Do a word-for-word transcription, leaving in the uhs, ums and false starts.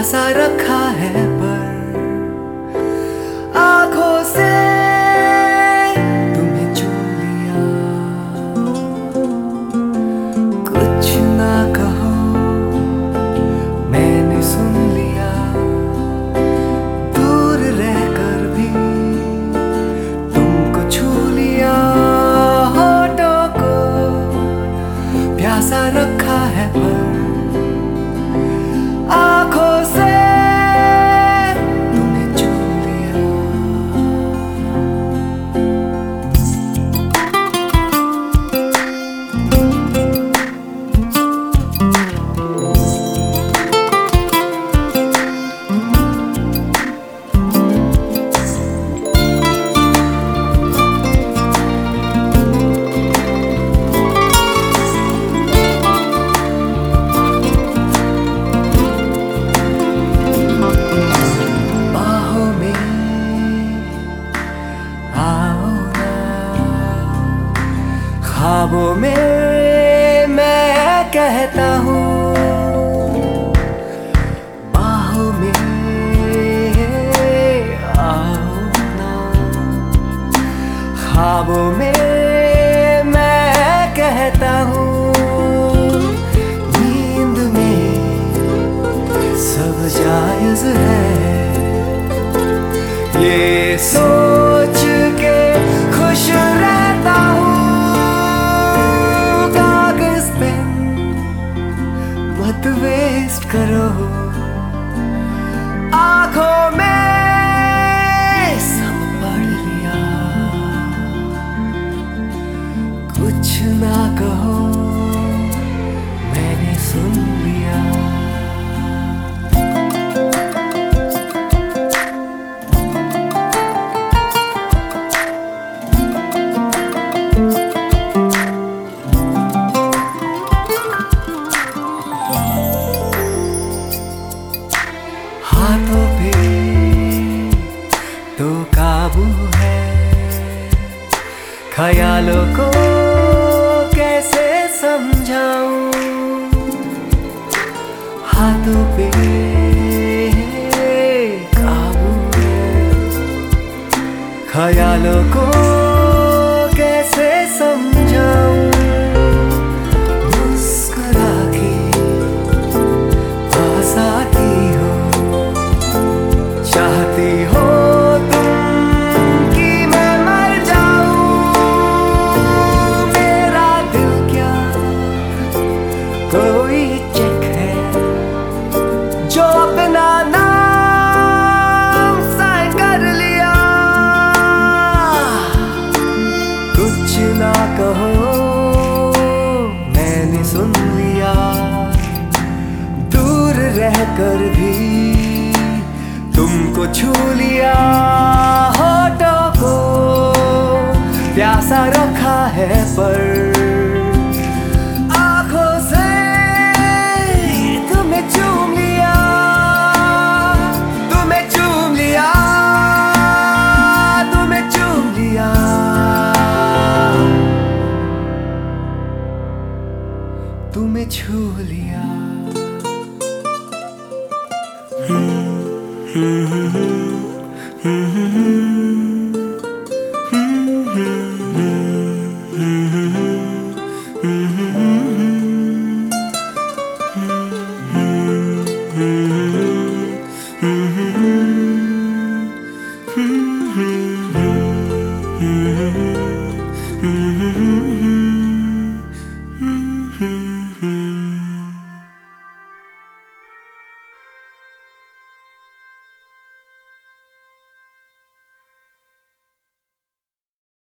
प्यासा रखा है पर आंखों से तुम्हें चूम लिया। कुछ ना कहो मैंने सुन लिया, दूर रहकर भी तुमको छू लिया। होठों को प्यासा रखा है पर आंखों से तुम्हें चूम लिया। ख्वाबों में मैं कहता हूँ, बाहों में आओ ना। ख्वाबों में मैं कहता हूँ, नींद में सब जायज है। ये सोच के खुश रहता हूँ, मत वेस्ट करो। आंखों में सब पढ़ लिया, कुछ ना कहो मैंने सुन लिया। हाथों पे तो काबू है, ख्यालों को कैसे समझाऊं। हाथों पे काबू है, ख्यालों को कैसे समझाऊं। मुस्कुरा के पास आती हो, चाहती हो तुम कि मैं मर जाऊं। मेरा दिल क्या कोई चेक है जो अपना नाम साइन कर लिया। कुछ ना कहो मैंने सुन लिया, दूर रहकर भी तुमको छू लिया। होठों को प्यासा रखा है पर आंखों से तुम्हें चूम लिया। तुम्हें चूम लिया, तुम्हें चूम लिया, तुम्हें छू लिया। Mm-hmm.